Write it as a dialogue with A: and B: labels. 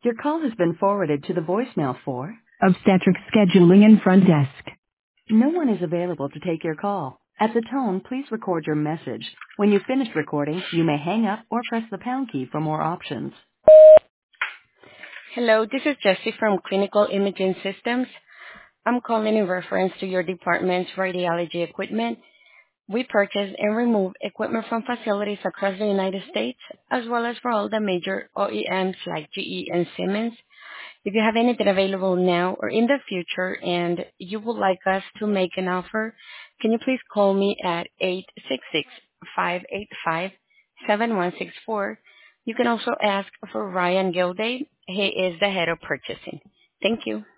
A: Your call has been forwarded to the voicemail for Obstetric Scheduling and Front Desk. No one is available to take your call. At the tone, please record your message. When you've finished recording, you may hang up or press the pound key for more options.
B: Hello, this is Jessie from Clinical Imaging Systems. I'm calling in reference to your department's radiology equipment. We purchase and remove equipment from facilities across the United States, as well as for all the major OEMs like GE and Siemens. If you have anything available now or in the future and you would like us to make an offer, can you please call me at 866-585-7164. You can also ask for Ryan Gilday. He is the head of purchasing. Thank you.